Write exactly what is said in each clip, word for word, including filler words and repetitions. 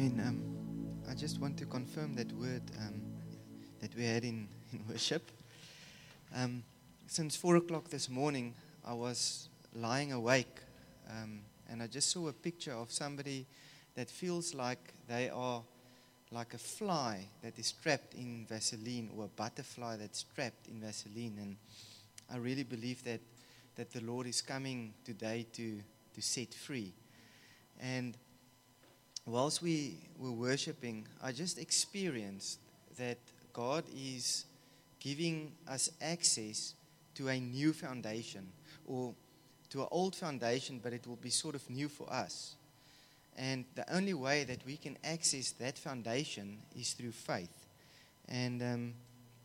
Amen. Um, I just want to confirm that word um, that we had in, in worship. Um, since four o'clock this morning, I was lying awake um, and I just saw a picture of somebody that feels like they are like a fly that is trapped in Vaseline, or a butterfly that's trapped in Vaseline. And I really believe that, that the Lord is coming today to, to set free. And whilst we were worshiping, I just experienced that God is giving us access to a new foundation, or to an old foundation, but it will be sort of new for us. And the only way that we can access that foundation is through faith. And um,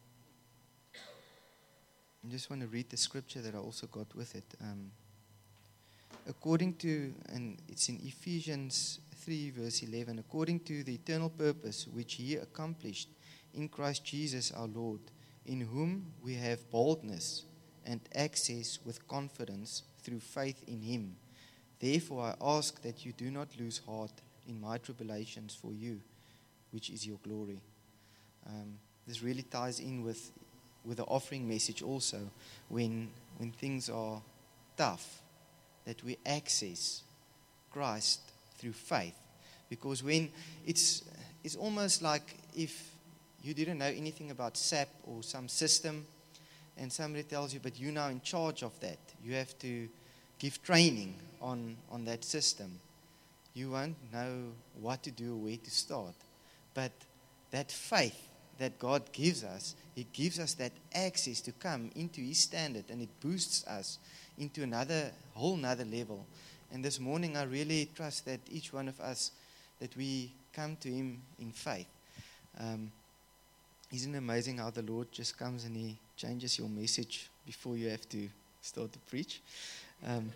I just want to read the scripture that I also got with it. Um, according to, and it's in Ephesians three verse eleven, according to the eternal purpose which He accomplished in Christ Jesus our Lord, in whom we have boldness and access with confidence through faith in Him. Therefore I ask that you do not lose heart in my tribulations for you, which is your glory. Um, this really ties in with with the offering message also. When when things are tough, that we access Christ through faith. Because when it's it's almost like if you didn't know anything about S A P or some system, and somebody tells you, but you're now in charge of that. You have to give training on, on that system. You won't know what to do or where to start. But that faith that God gives us, He gives us that access to come into His standard, and it boosts us into another, whole nother level. And this morning I really trust that each one of us, that we come to Him in faith. Um, isn't it amazing how the Lord just comes and He changes your message before you have to start to preach? Um,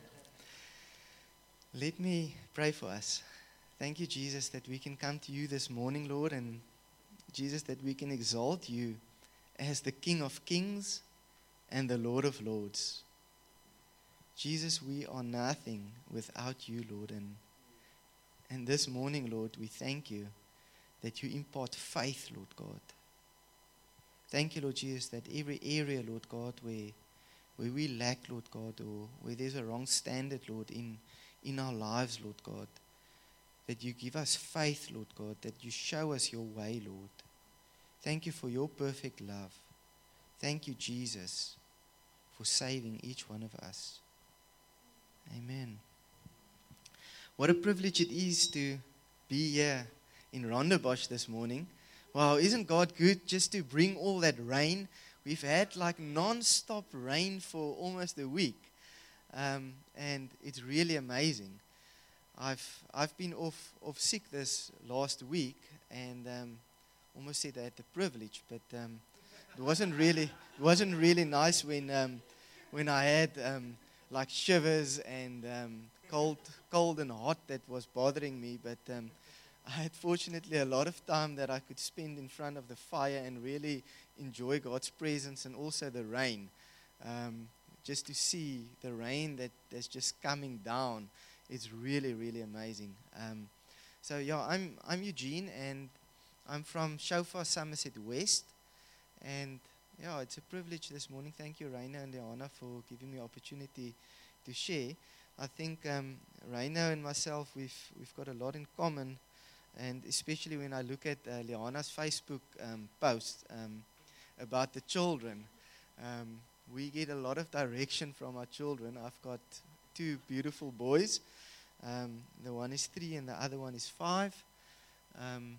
let me pray for us. Thank you, Jesus, that we can come to You this morning, Lord, and Jesus, that we can exalt You as the King of Kings and the Lord of Lords. Jesus, we are nothing without You, Lord, and and this morning, Lord, we thank You that You impart faith, Lord God. Thank You, Lord Jesus, that every area, Lord God, where where we lack, Lord God, or where there's a wrong standard, Lord, in, in our lives, Lord God, that You give us faith, Lord God, that You show us Your way, Lord. Thank You for Your perfect love. Thank You, Jesus, for saving each one of us. Amen. What a privilege it is to be here in Rondebosch this morning. Wow, isn't God good just to bring all that rain? We've had like non-stop rain for almost a week, um, and it's really amazing. I've I've been off, off sick this last week, and um, almost said I had the privilege, but um, it wasn't really it wasn't really nice when um, when I had um, like shivers and um, cold cold and hot that was bothering me. But um, I had fortunately a lot of time that I could spend in front of the fire and really enjoy God's presence, and also the rain. Um, just to see the rain that, that's just coming down, it's really, really amazing. Um, so yeah, I'm I'm Eugene, and I'm from Shofar, Somerset West. And yeah, it's a privilege this morning. Thank you, Raina and Leana, for giving me the opportunity to share. I think um, Raina and myself, we've we've got a lot in common. And especially when I look at uh, Leana's Facebook um, post um, about the children, um, we get a lot of direction from our children. I've got two beautiful boys. Um, the one is three and the other one is five. Um,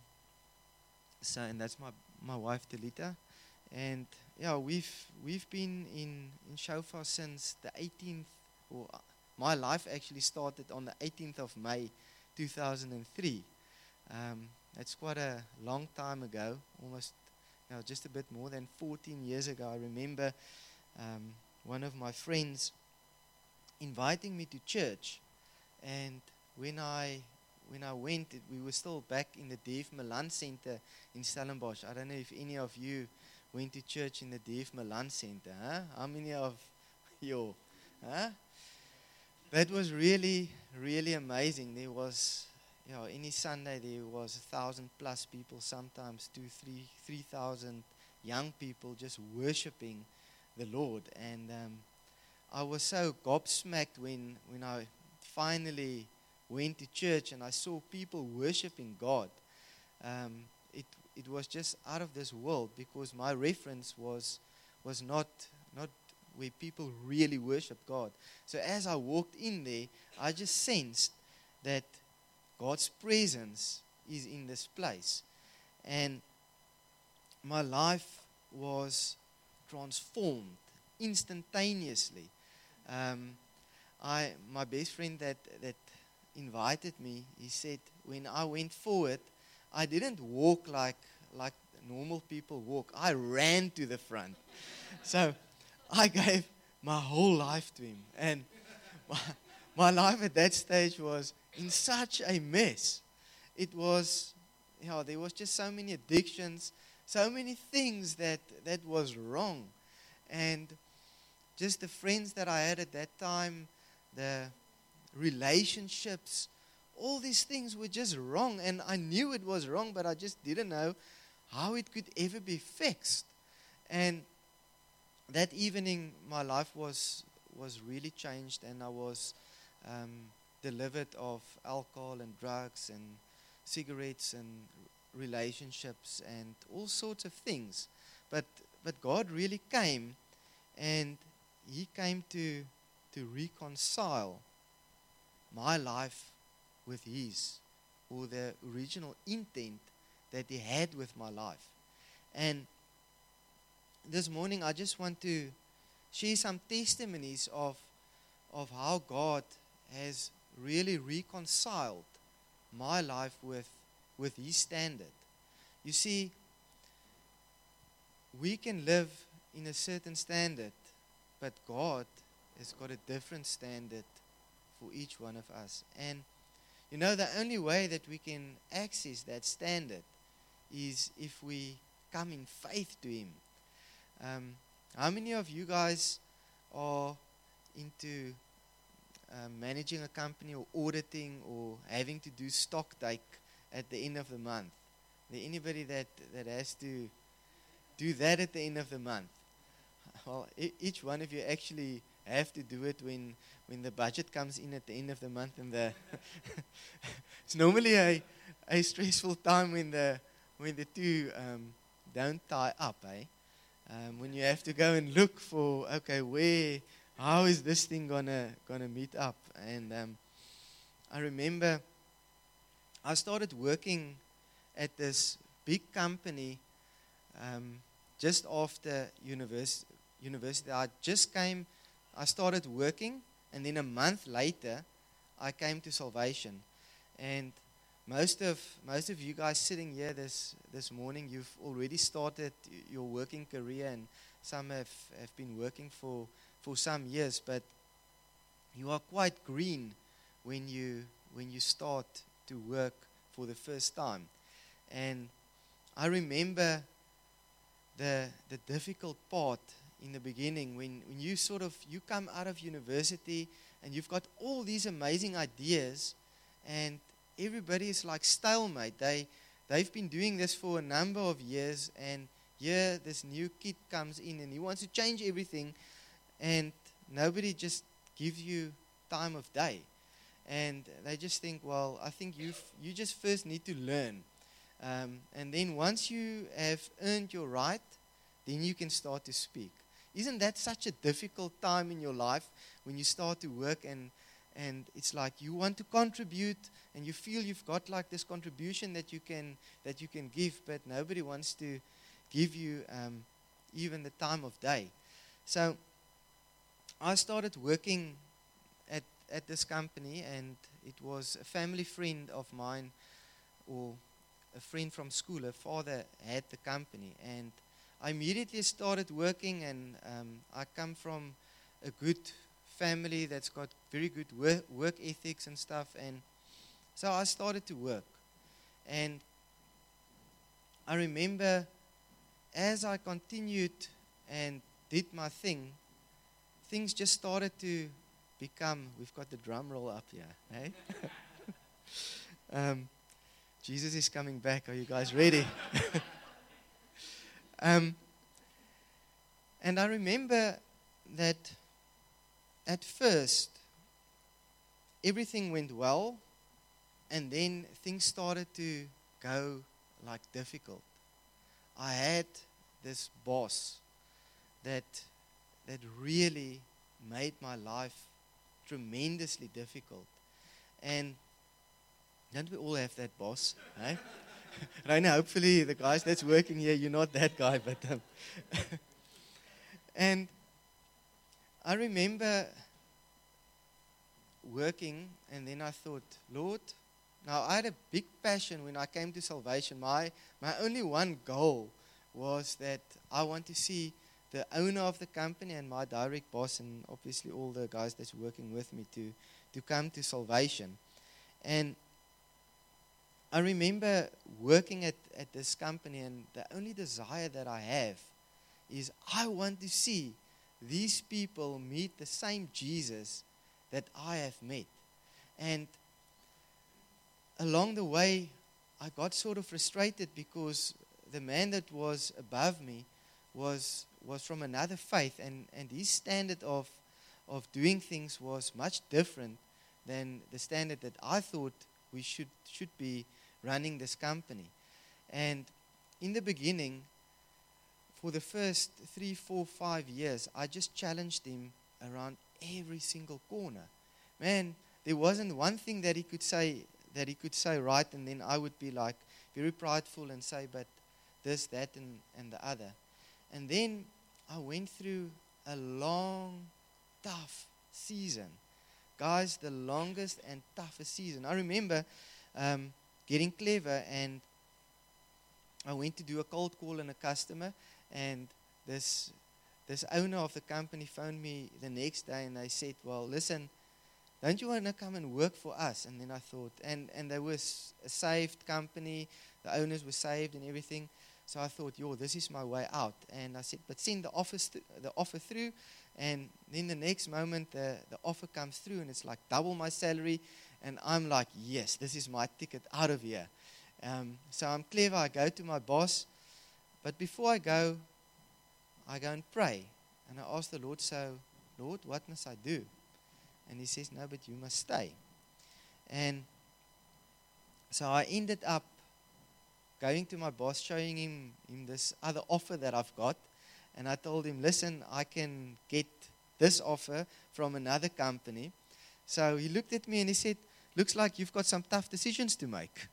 so, and that's my my wife Talita. And yeah, we've we've been in in Shofar since the eighteenth. Or my life actually started on the eighteenth of May, two thousand three. Um, that's quite a long time ago, almost, you know, just a bit more than fourteen years ago. I remember um, one of my friends inviting me to church, and when I when I went, it, we were still back in the D F Milan Center in Stellenbosch. I don't know if any of you went to church in the D F Milan Center. Huh? How many of you? Huh? That was really, really amazing. There was yeah, any Sunday there was a thousand plus people, sometimes two, three, three thousand young people just worshiping the Lord. And um, I was so gobsmacked when, when I finally went to church and I saw people worshiping God. Um, it it was just out of this world, because my reference was was not not where people really worship God. So as I walked in there, I just sensed that God's presence is in this place. And my life was transformed instantaneously. Um, I, my best friend that, that invited me, he said, when I went forward, I didn't walk like, like normal people walk. I ran to the front. So I gave my whole life to him. And my, my life at that stage was in such a mess. It was, you know, there was just so many addictions, so many things that, that was wrong. And just the friends that I had at that time, the relationships, all these things were just wrong. And I knew it was wrong, but I just didn't know how it could ever be fixed. And that evening, my life was was really changed, and I was um, delivered of alcohol and drugs and cigarettes and relationships and all sorts of things. But but God really came, and He came to to reconcile my life with His, or the original intent that He had with my life. And this morning I just want to share some testimonies of of how God has really reconciled my life with with His standard. You see, we can live in a certain standard, but God has got a different standard for each one of us. And you know, the only way that we can access that standard is if we come in faith to Him. Um, how many of you guys are into uh, managing a company or auditing or having to do stock take at the end of the month? Is there anybody that, that has to do that at the end of the month? Well, e- each one of you actually have to do it when, when the budget comes in at the end of the month. And the it's normally a, a stressful time when the, when the two um, don't tie up, eh? Um, when you have to go and look for, okay, where, how is this thing gonna gonna meet up? And um, I remember I started working at this big company um, just after univers- university. I just came, I started working, and then a month later, I came to Salvation. And Most of most of you guys sitting here this, this morning, you've already started your working career, and some have, have been working for, for some years, but you are quite green when you when you start to work for the first time. And I remember the the difficult part in the beginning when, when you sort of you come out of university and you've got all these amazing ideas, and everybody is like stalemate. They, they've been doing this for a number of years, and here this new kid comes in and he wants to change everything, and nobody just gives you time of day. And they just think, well, I think you you just first need to learn. Um, and then once you have earned your right, then you can start to speak. Isn't that such a difficult time in your life when you start to work, and and it's like you want to contribute, and you feel you've got like this contribution that you can that you can give, but nobody wants to give you um, even the time of day. So I started working at at this company, and it was a family friend of mine, or a friend from school. Her father had the company, and I immediately started working, and um, I come from a good family that's got very good work, work ethics and stuff, and so I started to work. And I remember as I continued and did my thing, things just started to become, we've got the drum roll up here, eh? Um, Jesus is coming back. Are you guys ready? um, and I remember that at first, everything went well, and then things started to go like difficult. I had this boss that that really made my life tremendously difficult. And don't we all have that boss? Eh? Right now, hopefully the guys that's working here, you're not that guy. But um, and I remember working, and then I thought, Lord, now I had a big passion when I came to salvation. My my only one goal was that I want to see the owner of the company and my direct boss, and obviously all the guys that's working with me, to to come to salvation. And I remember working at, at this company, and the only desire that I have is I want to see these people meet the same Jesus that I have met. And along the way, I got sort of frustrated because the man that was above me was was from another faith, and, and his standard of of doing things was much different than the standard that I thought we should should be running this company. And in the beginning, for the first three, four, five years, I just challenged him around every single corner. Man, there wasn't one thing that he could say that he could say right, and then I would be like very prideful and say, but this, that, and, and the other. And then I went through a long, tough season. Guys, the longest and toughest season. I remember um, getting clever, and I went to do a cold call on a customer, and this this owner of the company phoned me the next day, and they said, well, listen, don't you want to come and work for us? And then I thought, and, and they were a saved company, the owners were saved and everything. So I thought, yo, this is my way out. And I said, but send the offer, th- the offer through. And then the next moment, the, the offer comes through, and it's like double my salary. And I'm like, yes, this is my ticket out of here. Um, so I'm clever. I go to my boss. But before I go, I go and pray. And I ask the Lord, so, Lord, what must I do? And he says, no, but you must stay. And so I ended up going to my boss, showing him, him this other offer that I've got. And I told him, listen, I can get this offer from another company. So he looked at me and he said, looks like you've got some tough decisions to make.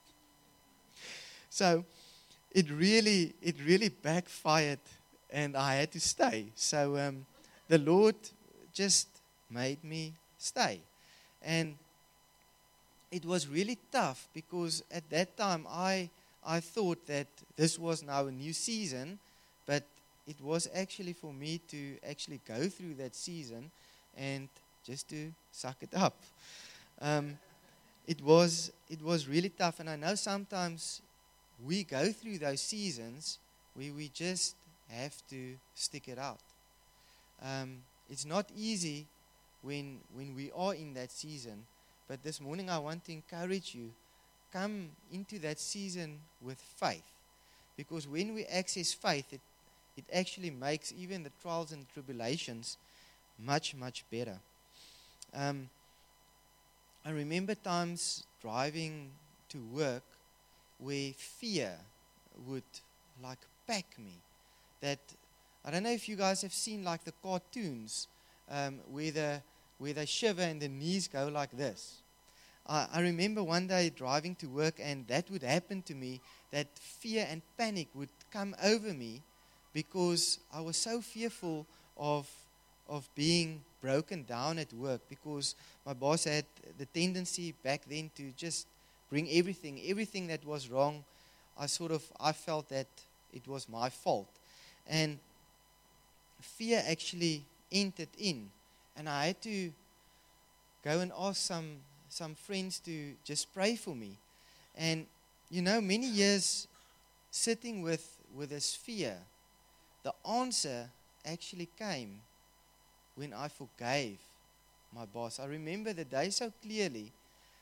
So it really, it really backfired, and I had to stay. So um, the Lord just made me stay. And it was really tough because at that time I I thought that this was now a new season, but it was actually for me to actually go through that season and just to suck it up. Um, it was it was really tough, and I know sometimes we go through those seasons where we just have to stick it out. Um, it's not easy when when we are in that season, but this morning I want to encourage you, come into that season with faith, because when we access faith, it, it actually makes even the trials and tribulations much, much better. Um, I remember times driving to work where fear would like pack me. That I don't know if you guys have seen like the cartoons um, where the where they shiver and the knees go like this. I, I remember one day driving to work, and that would happen to me, that fear and panic would come over me because I was so fearful of of being broken down at work, because my boss had the tendency back then to just bring everything, everything that was wrong. I sort of, I felt that it was my fault. And fear actually entered in. And I had to go and ask some, some friends to just pray for me. And, you know, many years sitting with, with this fear, the answer actually came when I forgave my boss. I remember the day so clearly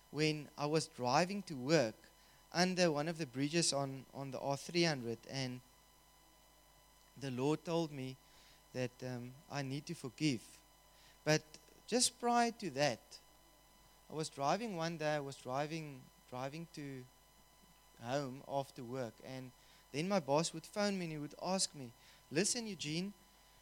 when I was driving to work under one of the bridges on, on the R three hundred, and the Lord told me that um, I need to forgive. But just prior to that, I was driving one day, I was driving driving to home after work, and then my boss would phone me and he would ask me, listen, Eugene,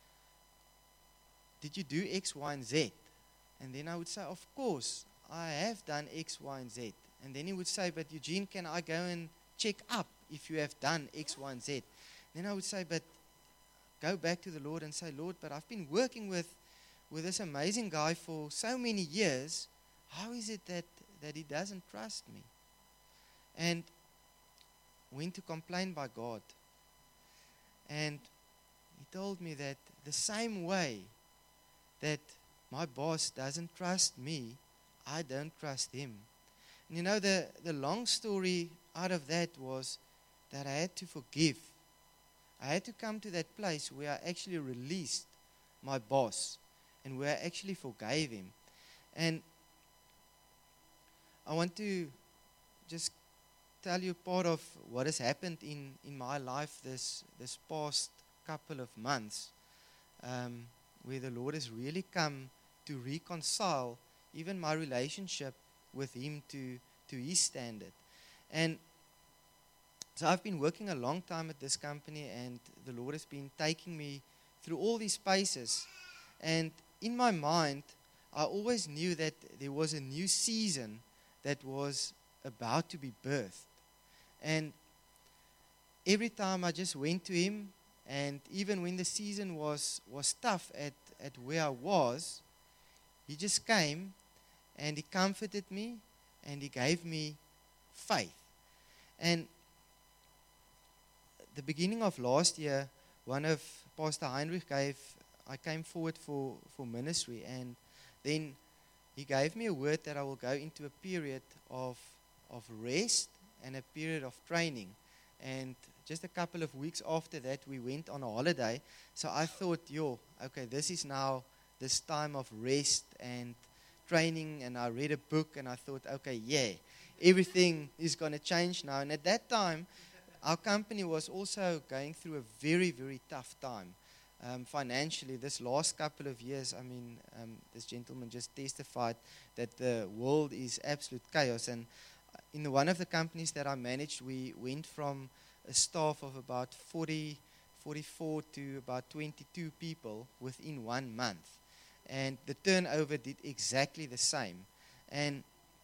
did you do X, Y, and Z? And then I would say, of course, I have done X, Y, and Z. And then he would say, but Eugene, can I go and check up if you have done X, Y, and Z? Then I would say, but go back to the Lord and say, Lord, but I've been working with, with this amazing guy for so many years. How is it that, that he doesn't trust me? And went to complain by God. And he told me that the same way that my boss doesn't trust me, I don't trust him. And you know, the, the long story out of that was that I had to forgive. I had to come to that place where I actually released my boss and where I actually forgave him. And I want to just tell you part of what has happened in, in my life this, this past couple of months, um, where the Lord has really come to reconcile even my relationship with Him to, to His standard. And so I've been working a long time at this company, and the Lord has been taking me through all these spaces. And in my mind, I always knew that there was a new season that was about to be birthed. And every time I just went to Him, and even when the season was, was tough at, at where I was, He just came and He comforted me and He gave me faith. And the beginning of last year, one of Pastor Heinrich gave, I came forward for, for ministry, and then he gave me a word that I will go into a period of, of rest and a period of training. And just a couple of weeks after that, we went on a holiday. So I thought, yo, okay, this is now this time of rest and training. And I read a book and I thought, okay, yeah, everything is going to change now. And at that time, our company was also going through a very, very tough time. Um, financially, this last couple of years, I mean, um, this gentleman just testified that the world is absolute chaos. And in the, one of the companies that I managed, we went from a staff of about forty, forty-four to about twenty-two people within one month. And the turnover did exactly the same. And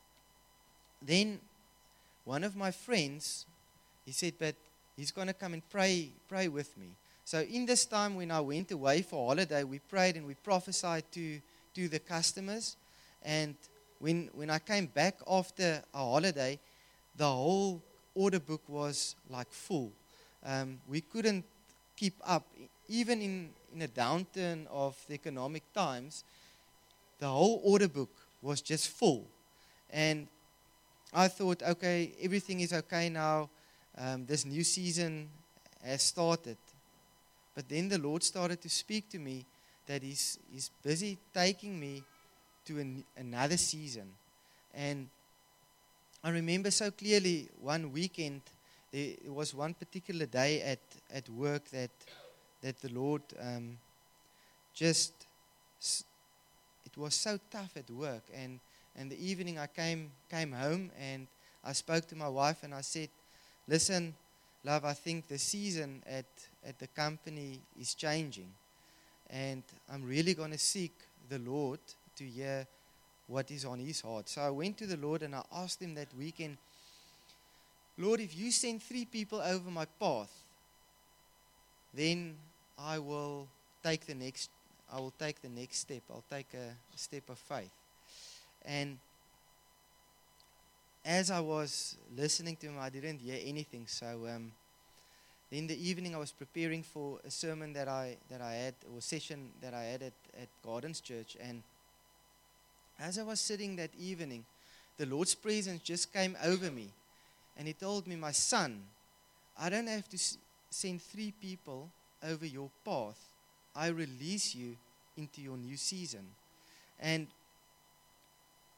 then one of my friends, he said, but he's going to come and pray, pray with me. So in this time when I went away for holiday, we prayed and we prophesied to, to the customers. And when when I came back after a holiday, the whole order book was like full. Um, we couldn't keep up. Even in, in a downturn of the economic times, the whole order book was just full. And I thought, okay, everything is okay now. Um, this new season has started. But then the Lord started to speak to me that He's, he's busy taking me to an, another season. And I remember so clearly one weekend, there was one particular day at, at work that that the Lord um, just, it was so tough at work. And, and the evening I came came home and I spoke to my wife and I said, listen, love, I think the season at, at the company is changing. And I'm really going to seek the Lord to hear what is on His heart. So I went to the Lord and I asked Him that weekend, Lord, if you send three people over my path, then I will take the next I will take the next step. I'll take a, a step of faith. And as I was listening to Him, I didn't hear anything. So um, in the evening, I was preparing for a sermon that I that I had, or session that I had at, at Gardens Church. And as I was sitting that evening, the Lord's presence just came over me. And He told me, my son, I don't have to s- send three people over your path. I release you into your new season. And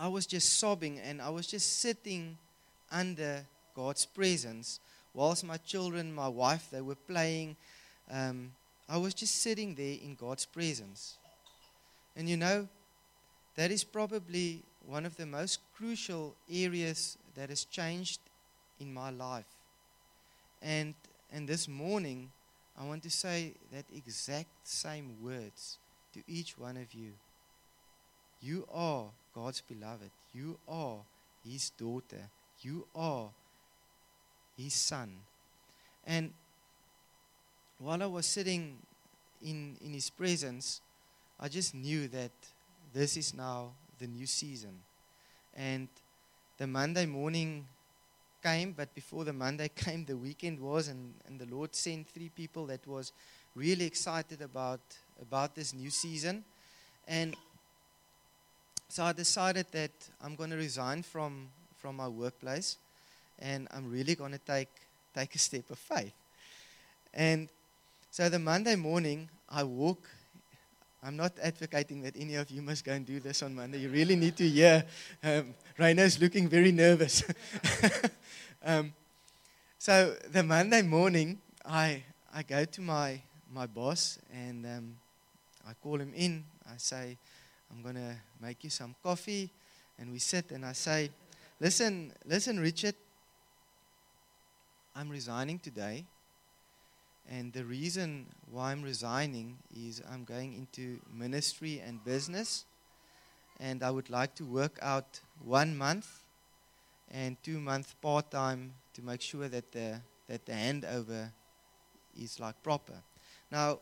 I was just sobbing, and I was just sitting under God's presence whilst my children, my wife, they were playing. Um, I was just sitting there in God's presence. And you know, that is probably one of the most crucial areas that has changed in my life. And, and this morning, I want to say that exact same words to each one of you. You are God's beloved. You are His daughter. You are His son. And while I was sitting in, in His presence, I just knew that this is now the new season. And the Monday morning came, but before the Monday came, the weekend was, and, and the Lord sent three people that was really excited about, about this new season. And so I decided that I'm going to resign from, from my workplace, and I'm really going to take, take a step of faith. And so the Monday morning, I walk. I'm not advocating that any of you must go and do this on Monday. You really need to hear. Um, Raina's looking very nervous. um, so the Monday morning, I I go to my, my boss, and um, I call him in. I say, I'm going to make you some coffee. And we sit, and I say, listen, listen, Richard, I'm resigning today. And the reason why I'm resigning is I'm going into ministry and business. And I would like to work out one month and two months part-time to make sure that the, that the handover is like proper. Now,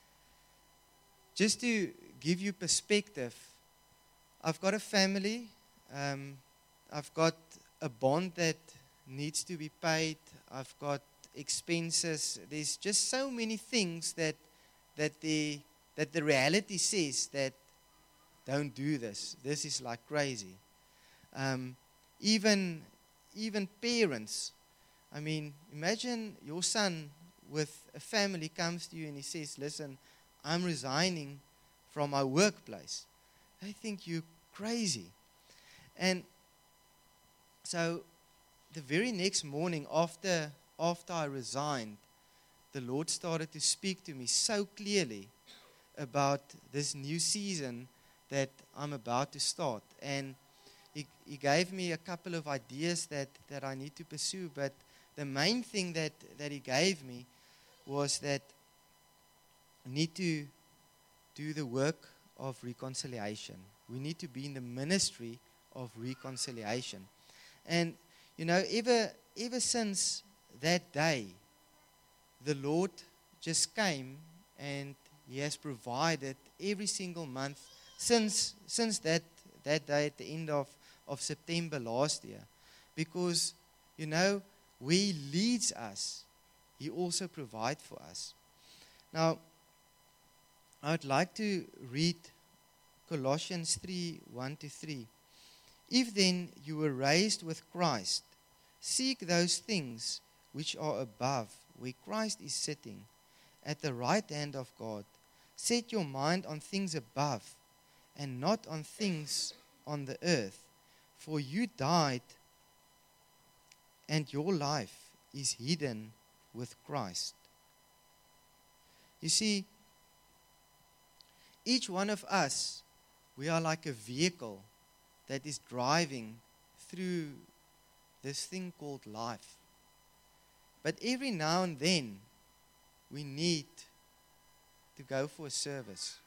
just to give you perspective, I've got a family. Um, I've got a bond that needs to be paid. I've got expenses. There's just so many things that that the that the reality says that don't do this. This is like crazy. Um, even even parents. I mean, imagine your son with a family comes to you and he says, "Listen, I'm resigning from my workplace." They think you're crazy. And so the very next morning after After I resigned, the Lord started to speak to me so clearly about this new season that I'm about to start. And He, he gave me a couple of ideas that, that I need to pursue. But the main thing that, that He gave me was that I need to do the work of reconciliation. We need to be in the ministry of reconciliation. And, you know, ever ever since that day, the Lord just came and He has provided every single month since since that, that day at the end of, of September last year. Because, you know, where He leads us, He also provides for us. Now, I would like to read Colossians three, one to three. If then you were raised with Christ, seek those things which are above, where Christ is sitting, at the right hand of God. Set your mind on things above, and not on things on the earth. For you died, and your life is hidden with Christ. You see, each one of us, we are like a vehicle that is driving through this thing called life. But every now and then, we need to go for a service.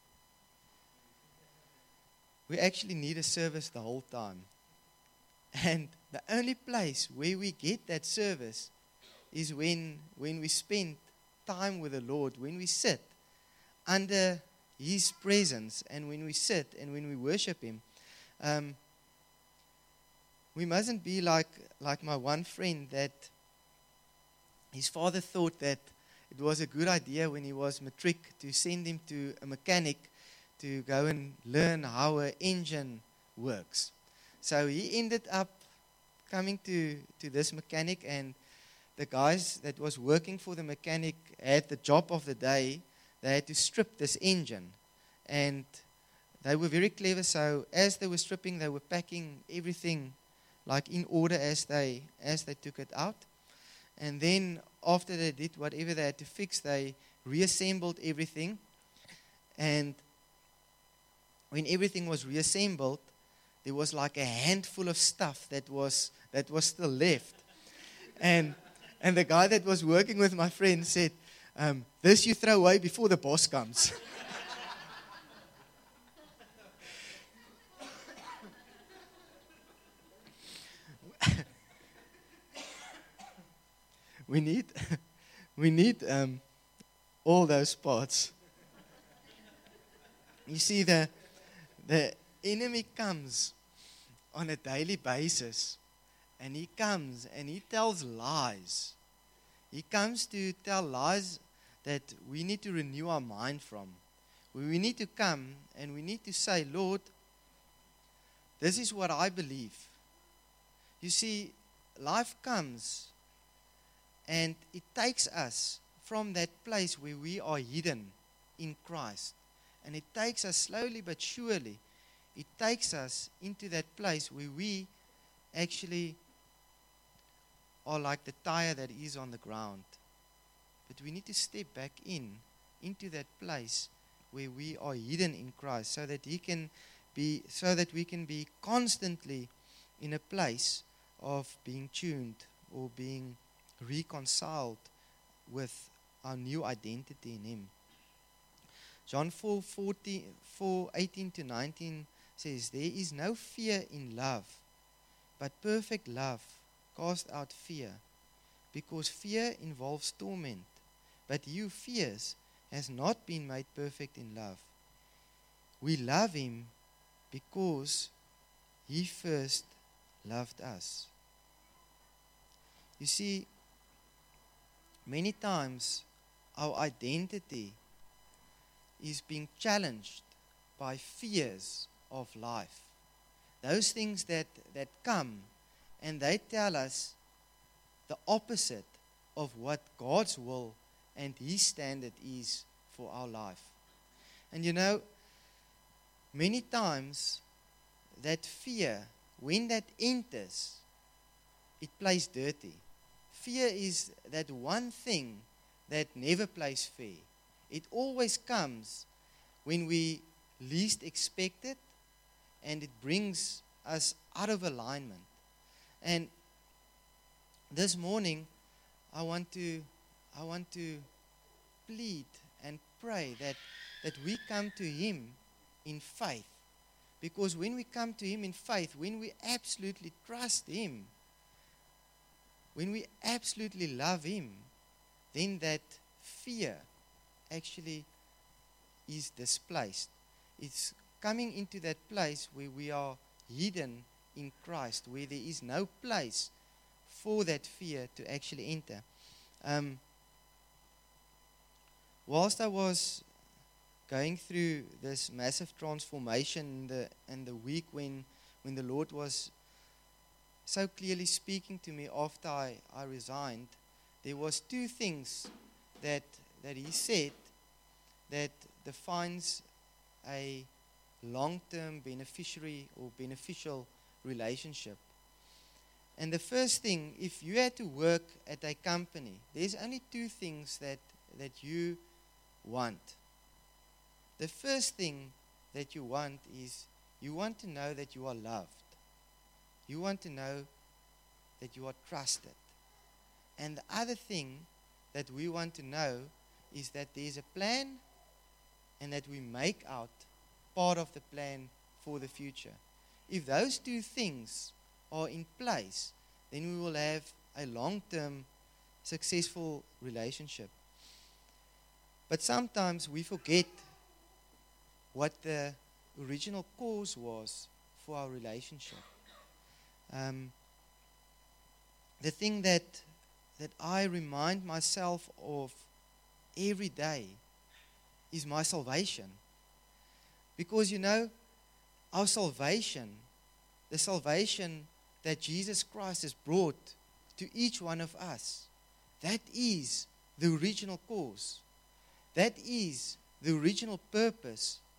We actually need a service the whole time. And the only place where we get that service is when, when we spend time with the Lord, when we sit under His presence, and when we sit and when we worship Him. Um, we mustn't be like, like my one friend that his father thought that it was a good idea when he was matric to send him to a mechanic to go and learn how an engine works. So he ended up coming to, to this mechanic, and the guys that was working for the mechanic had the job of the day. They had to strip this engine, and they were very clever. So as they were stripping, they were packing everything like in order as they as they took it out. And then after they did whatever they had to fix, they reassembled everything. And when everything was reassembled, there was like a handful of stuff that was that was still left. And and the guy that was working with my friend said, um, this you throw away before the boss comes. we need we need um, all those parts. You see, the the enemy comes on a daily basis, and he comes and he tells lies. He comes to tell lies that we need to renew our mind from. We need to come and we need to say, Lord, this is what I believe. You see, life comes and it takes us from that place where we are hidden in Christ. And it takes us slowly but surely. It takes us into that place where we actually are like the tire that is on the ground. But we need to step back in, into that place where we are hidden in Christ, so that He can be, so that we can be constantly in a place of being tuned or being reconciled with our new identity in Him. John four, fourteen, four, eighteen to nineteen says, there is no fear in love, but perfect love casts out fear, because fear involves torment. But he who fears has not been made perfect in love. We love Him because He first loved us. You see, many times our identity is being challenged by fears of life. Those things that, that come and they tell us the opposite of what God's will and His standard is for our life. And you know, many times that fear, when that enters, it plays dirty. Fear is that one thing that never plays fair. It always comes when we least expect it, and it brings us out of alignment. And this morning, I want to, I want to plead and pray that, that we come to Him in faith. Because when we come to Him in faith, when we absolutely trust Him, when we absolutely love Him, then that fear actually is displaced. It's coming into that place where we are hidden in Christ, where there is no place for that fear to actually enter. Um, whilst I was going through this massive transformation in the, in the week when, when the Lord was so clearly speaking to me after I, I resigned, there was two things that that He said that defines a long-term beneficiary or beneficial relationship. And the first thing, if you had to work at a company, there's only two things that, that you want. The first thing that you want is you want to know that you are loved. You want to know that you are trusted. And the other thing that we want to know is that there's a plan and that we make out part of the plan for the future. If those two things are in place, then we will have a long-term successful relationship. But sometimes we forget what the original cause was for our relationship. Um, the thing that that I remind myself of every day is my salvation. Because, you know, our salvation, the salvation that Jesus Christ has brought to each one of us, that is the original cause. That is the original purpose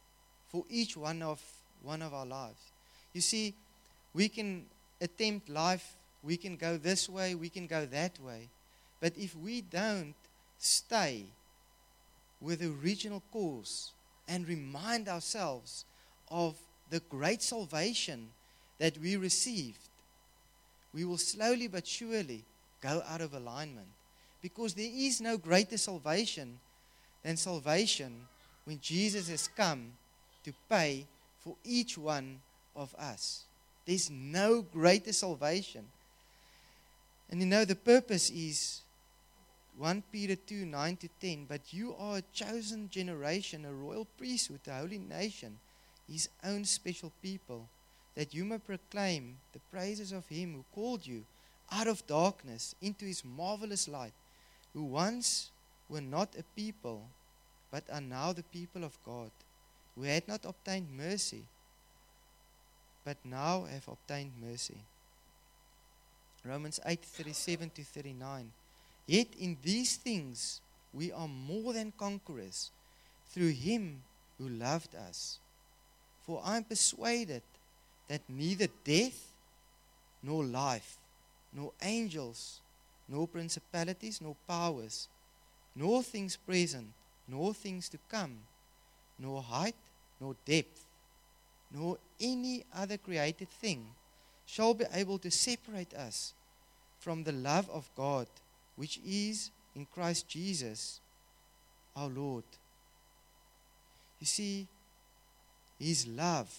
for each one of one of our lives. You see, we can attempt life, we can go this way, we can go that way. But if we don't stay with the original course and remind ourselves of the great salvation that we received, we will slowly but surely go out of alignment. Because there is no greater salvation than salvation when Jesus has come to pay for each one of us. There's no greater salvation. And you know, the purpose is First Peter two, nine to ten. But you are a chosen generation, a royal priesthood, a holy nation, his own special people, that you may proclaim the praises of him who called you out of darkness into his marvelous light, who once were not a people, but are now the people of God, who had not obtained mercy, but now have obtained mercy. Romans eight, thirty-seven to thirty-nine. Yet in these things we are more than conquerors through him who loved us. For I am persuaded that neither death, nor life, nor angels, nor principalities, nor powers, nor things present, nor things to come, nor height, nor depth, nor any other created thing shall be able to separate us from the love of God, which is in Christ Jesus, our Lord. You see, his love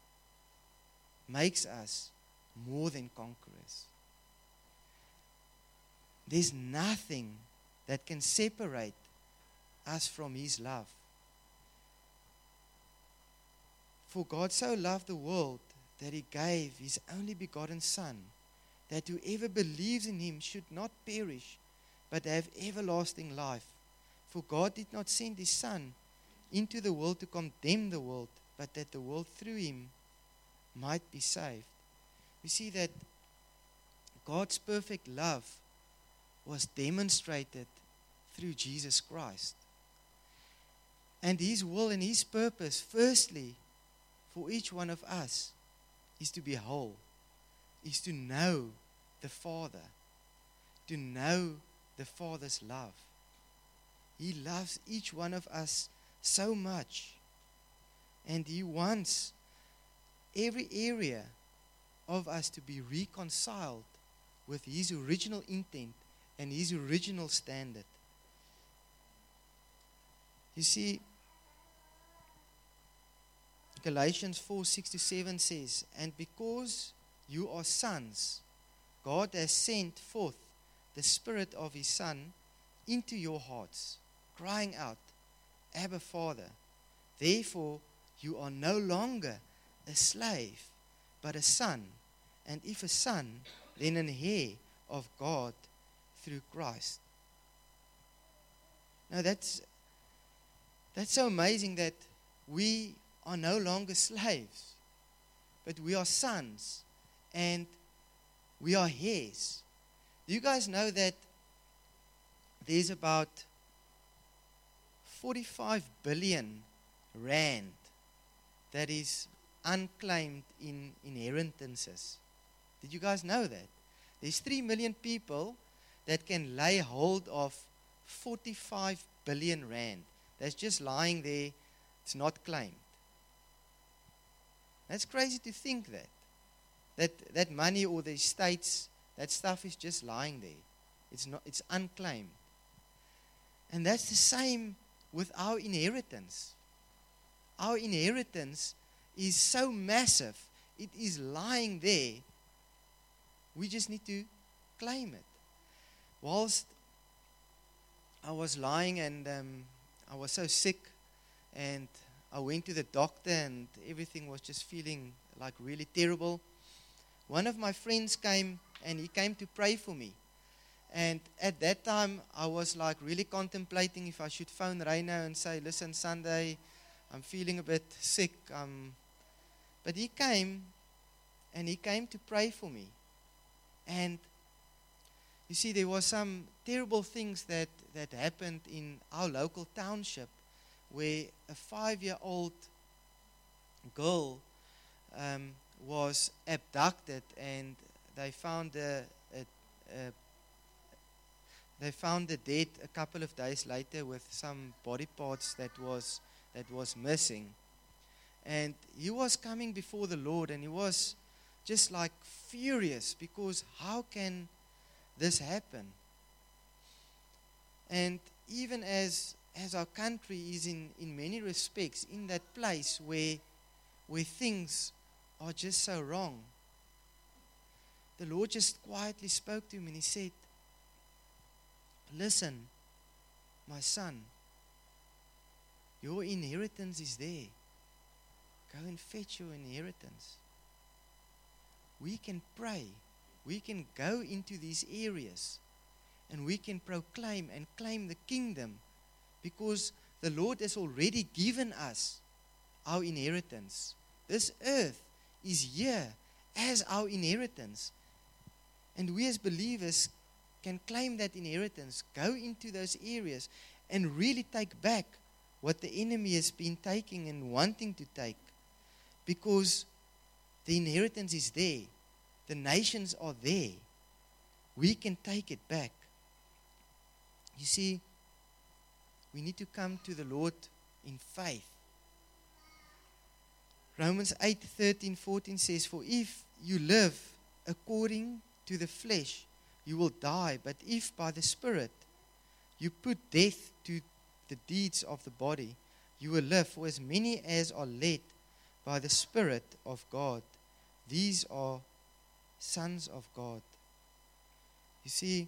makes us more than conquerors. There's nothing that can separate us from his love. For God so loved the world that he gave his only begotten Son, that whoever believes in him should not perish, but have everlasting life. For God did not send his Son into the world to condemn the world, but that the world through him might be saved. We see that God's perfect love was demonstrated through Jesus Christ. And his will and his purpose, firstly, for each one of us, is to be whole, is to know the Father, to know the Father's love. He loves each one of us so much, and he wants every area of us to be reconciled with his original intent and his original standard. You see, Galatians four, six to seven says, and because you are sons, God has sent forth the Spirit of his Son into your hearts, crying out, Abba, Father. Therefore, you are no longer a slave, but a son. And if a son, then an heir of God through Christ. Now that's, that's so amazing that we are no longer slaves, but we are sons and we are heirs. Do you guys know that there's about forty-five billion rand that is unclaimed in inheritances? Did you guys know that? There's three million people that can lay hold of forty-five billion rand. That's just lying there. It's not claimed. That's crazy to think that. That that money or the estates, that stuff is just lying there. It's not, it's unclaimed. And that's the same with our inheritance. Our inheritance is so massive. It is lying there. We just need to claim it. Whilst I was lying and um, I was so sick, and I went to the doctor and everything was just feeling like really terrible, one of my friends came and he came to pray for me. And at that time, I was like really contemplating if I should phone Reino and say, listen, Sunday, I'm feeling a bit sick. Um, but he came and he came to pray for me. And you see, there were some terrible things that, that happened in our local township where a five-year-old girl um, was abducted, and they found a, a, a they found the dead a couple of days later with some body parts that was that was missing. And he was coming before the Lord, and he was just like furious, because how can this happen? And even as as our country is in, in many respects in that place where where things are just so wrong, the Lord just quietly spoke to him, and he said, listen, my son, your inheritance is there. Go and fetch your inheritance. We can pray. We can go into these areas, and we can proclaim and claim the kingdom, because the Lord has already given us our inheritance. This earth is here as our inheritance. And we as believers can claim that inheritance, go into those areas, and really take back what the enemy has been taking and wanting to take. Because the inheritance is there. The nations are there. We can take it back. You see, we need to come to the Lord in faith. Romans eight, thirteen, fourteen says, for if you live according to the flesh, you will die. But if by the Spirit you put death to the deeds of the body, you will live. For as many as are led by the Spirit of God, these are sons of God. You see,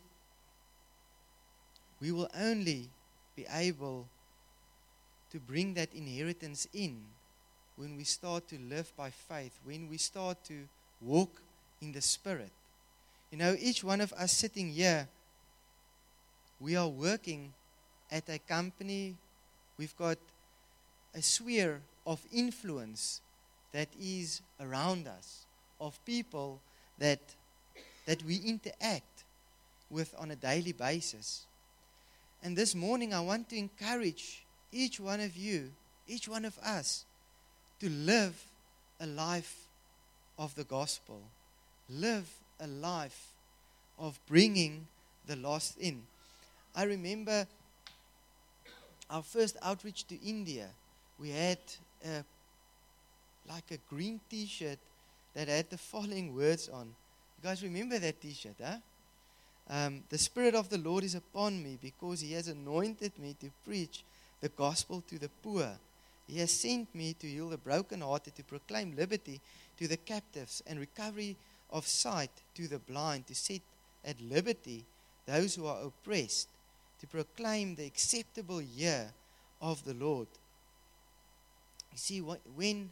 we will only be able to bring that inheritance in when we start to live by faith, when we start to walk in the Spirit. You know, each one of us sitting here, we are working at a company. We've got a sphere of influence that is around us, of people that that we interact with on a daily basis. And this morning I want to encourage each one of you, each one of us, to live a life of the gospel. Live a life of bringing the lost in. I remember our first outreach to India. We had a, like a green t-shirt that had the following words on. You guys remember that t-shirt, huh? Um, the Spirit of the Lord is upon me, because He has anointed me to preach the gospel to the poor. He has sent me to heal the brokenhearted, to proclaim liberty to the captives and recovery of sight to the blind, to set at liberty those who are oppressed, to proclaim the acceptable year of the Lord. You see, when,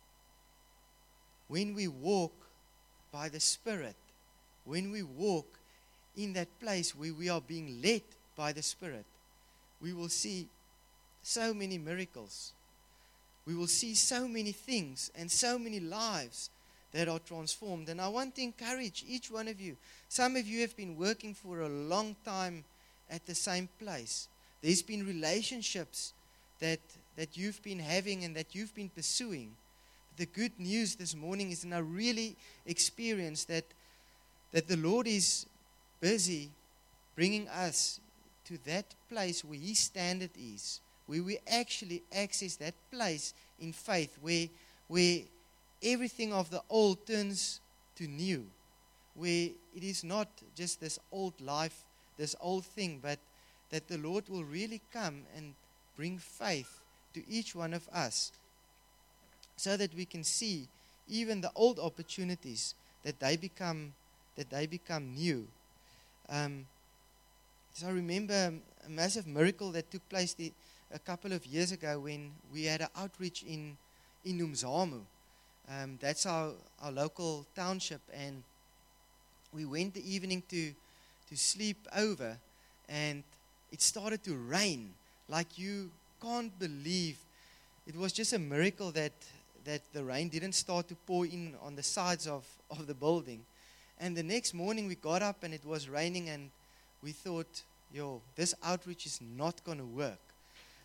when we walk by the Spirit, when we walk in that place where we are being led by the Spirit, we will see so many miracles. We will see so many things and so many lives that are transformed. And I want to encourage each one of you. Some of you have been working for a long time at the same place. There's been relationships that, that you've been having and that you've been pursuing. The good news this morning is, and I really experienced that, that the Lord is busy bringing us to that place where His standard is, where we actually access that place in faith, where, where everything of the old turns to new, where it is not just this old life, this old thing, but that the Lord will really come and bring faith to each one of us, so that we can see even the old opportunities, that they become that they become new. Um, so I remember a massive miracle that took place the, a couple of years ago when we had an outreach in in Umzamo. Um, that's our, our local township, and we went the evening to to sleep over, and it started to rain like you can't believe. It was just a miracle that that the rain didn't start to pour in on the sides of, of the building. And the next morning we got up and it was raining, and we thought, yo, this outreach is not going to work.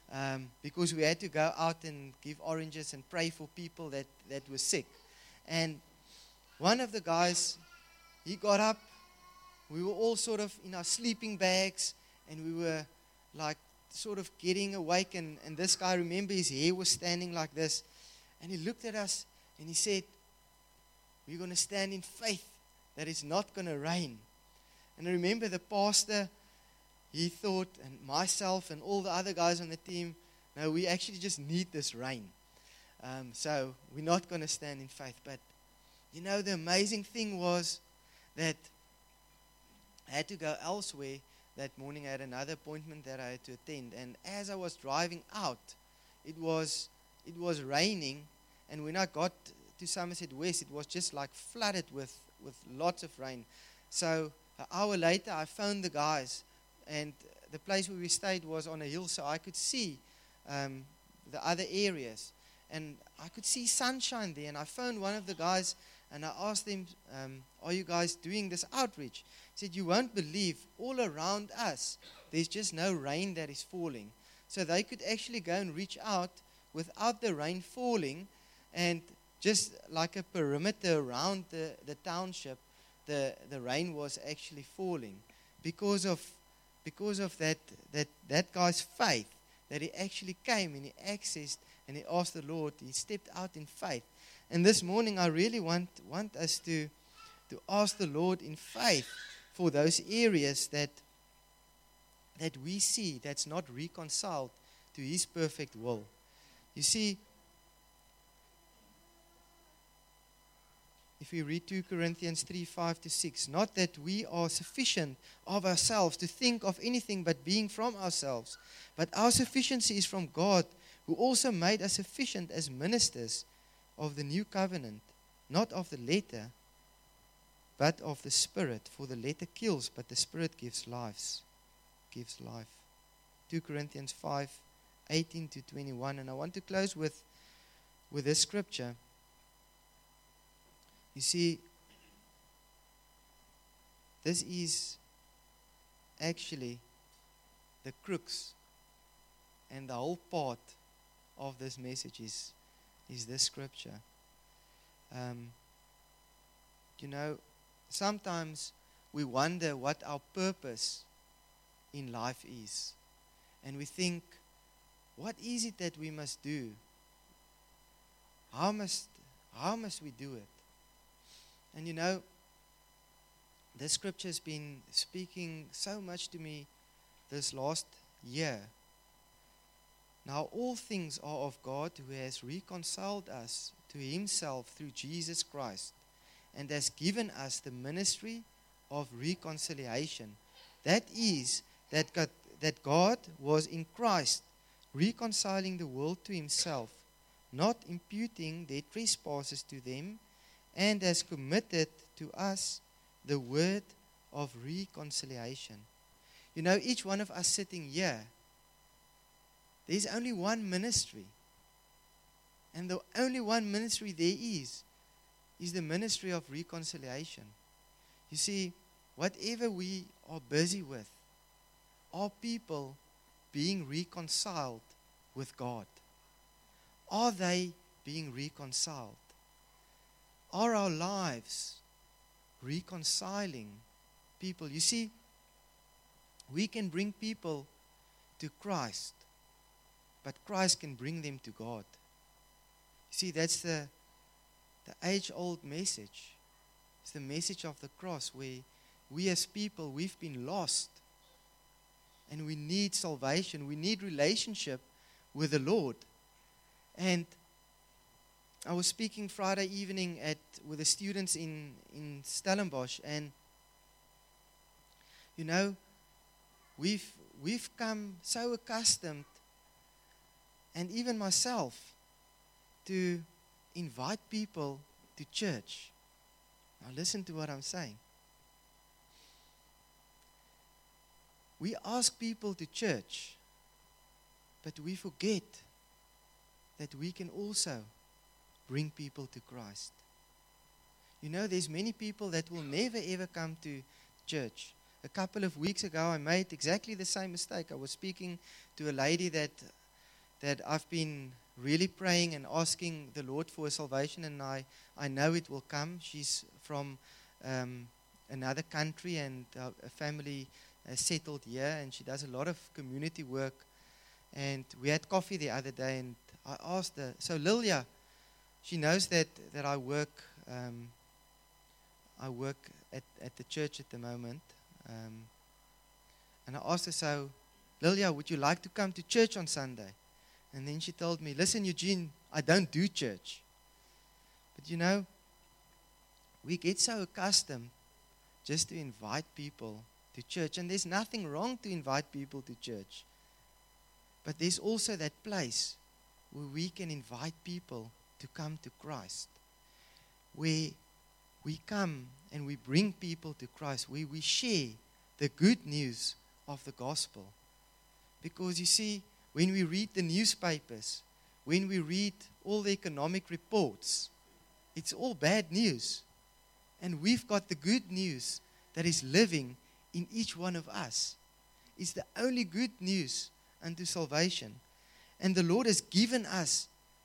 um, because we had to go out and give oranges and pray for people that, that were sick. And one of the guys, he got up. We were all sort of in our sleeping bags, and we were like sort of getting awake. And, and this guy, remember, his hair was standing like this. And he looked at us and he said, we're going to stand in faith that it's not going to rain. And I remember the pastor, he thought, and myself and all the other guys on the team, no, we actually just need this rain. Um, so we're not going to stand in faith. But, you know, the amazing thing was that I had to go elsewhere that morning. I had another appointment that I had to attend. And as I was driving out, it was it was raining. And when I got to Somerset West, it was just like flooded with, with lots of rain. So an hour later, I phoned the guys. And the place where we stayed was on a hill, so I could see um, the other areas. And I could see sunshine there. And I phoned one of the guys, and I asked them, um, are you guys doing this outreach? He said, you won't believe, all around us, there's just no rain that is falling. So they could actually go and reach out without the rain falling, and just like a perimeter around the, the township, the, the rain was actually falling. Because of because of that, that, that guy's faith, that he actually came and he accessed and he asked the Lord, he stepped out in faith. And this morning I really want, want us to, to ask the Lord in faith for those areas that, that we see that's not reconciled to His perfect will. You see, if we read two Corinthians three, five to six, not that we are sufficient of ourselves to think of anything but being from ourselves, but our sufficiency is from God, who also made us sufficient as ministers of the new covenant, not of the letter, but of the Spirit. For the letter kills, but the Spirit gives lives, gives life. two Corinthians five, eighteen to twenty-one. And I want to close with, with this scripture. You see, this is actually the crux and the whole part of this message is, is this scripture. Um, you know, sometimes we wonder what our purpose in life is. And we think, what is it that we must do? How must, how must we do it? And you know, this scripture has been speaking so much to me this last year. Now all things are of God, who has reconciled us to Himself through Jesus Christ, and has given us the ministry of reconciliation. That is, that God, that God was in Christ, reconciling the world to Himself, not imputing their trespasses to them, and has committed to us the word of reconciliation. You know, each one of us sitting here, there's only one ministry. And the only one ministry there is, is the ministry of reconciliation. You see, whatever we are busy with, are people being reconciled with God? Are they being reconciled? Are our lives reconciling people? You see, we can bring people to Christ, but Christ can bring them to God. You see, that's the, the age-old message. It's the message of the cross, where we as people, we've been lost. And we need salvation. We need relationship with the Lord. And I was speaking Friday evening at with the students in, in Stellenbosch, and you know, we've we've come so accustomed, and even myself, to invite people to church. Now listen to what I'm saying. We ask people to church, but we forget that we can also bring people to Christ. You know, there's many people that will never ever come to church. A couple of weeks ago, I made exactly the same mistake. I was speaking to a lady that that I've been really praying and asking the Lord for her salvation, and I, I know it will come. She's from um, another country, and uh, a family uh, settled here, and she does a lot of community work. And we had coffee the other day, and I asked her, so Lilia, she knows that, that I work um, I work at, at the church at the moment. Um, and I asked her, so Lilia, would you like to come to church on Sunday? And then she told me, listen, Eugene, I don't do church. But you know, we get so accustomed just to invite people to church. And there's nothing wrong to invite people to church. But there's also that place where we can invite people to come to Christ. Where we come and we bring people to Christ. Where we share the good news of the gospel. Because you see, when we read the newspapers, when we read all the economic reports, it's all bad news. And we've got the good news that is living in each one of us. It's the only good news unto salvation. And the Lord has given us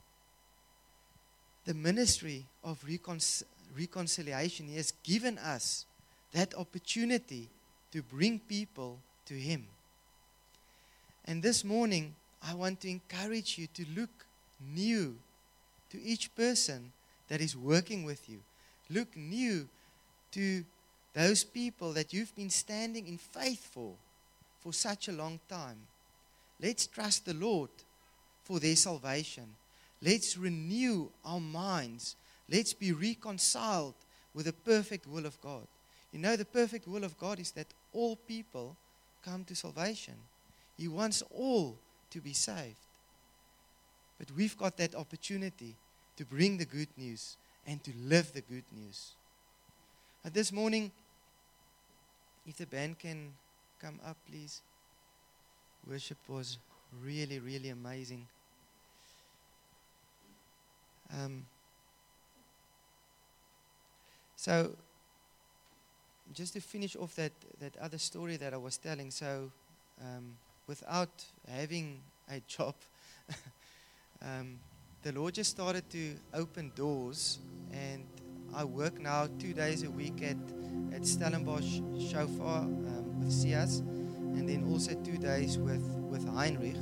the ministry of recon- reconciliation. He has given us that opportunity to bring people to Him. And this morning, I want to encourage you to look new to each person that is working with you. Look new to those people that you've been standing in faith for, for such a long time. Let's trust the Lord for their salvation. Let's renew our minds. Let's be reconciled with the perfect will of God. You know, the perfect will of God is that all people come to salvation. He wants all to be saved. But we've got that opportunity to bring the good news and to live the good news. And this morning, if the band can come up, please. Worship was really, really amazing. Um, so, just to finish off that, that other story that I was telling, so um, without having a job, um, the Lord just started to open doors, and I work now two days a week at, at Stellenbosch Shofar um, with Sias, and then also two days with, with Heinrich.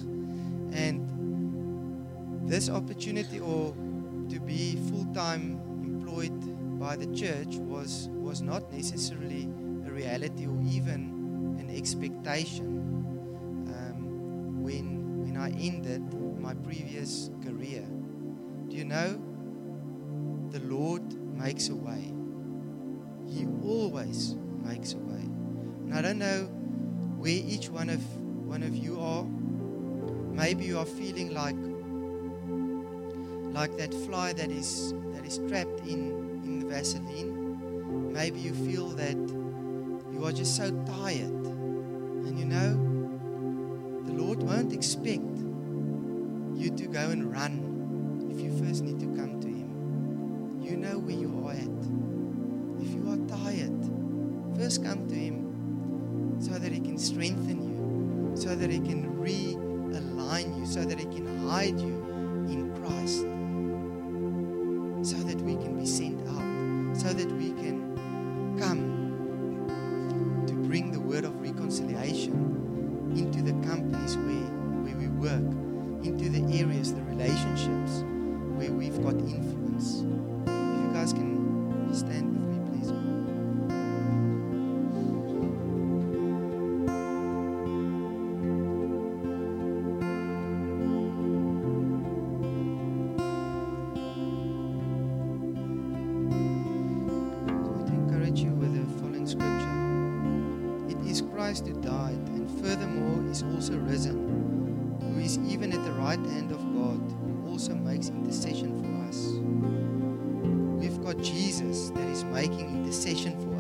And this opportunity, or to be full-time employed by the church, was, was not necessarily a reality or even an expectation um, when, when I ended my previous career. Do you know, the Lord makes a way. He always makes a way. And I don't know where each one of one of you are. Maybe you are feeling like like that fly that is that is trapped in, in the Vaseline. Maybe you feel that you are just so tired. And you know, the Lord won't expect you to go and run if you first need to come to Him. You know where you are at. If you are tired, first come to Him so that He can strengthen you, so that He can realign you, so that He can hide you in Christ, so that we can be sent out, so that we can come to bring the word of reconciliation into the companies where, where we work, into the areas, the relationships where we've got influence. If you guys can stand with me, please. So to encourage you with the following scripture. It is Christ who died, and furthermore is also risen, who is even at the right hand of God, who also makes intercession for us. We've got Jesus that is making intercession for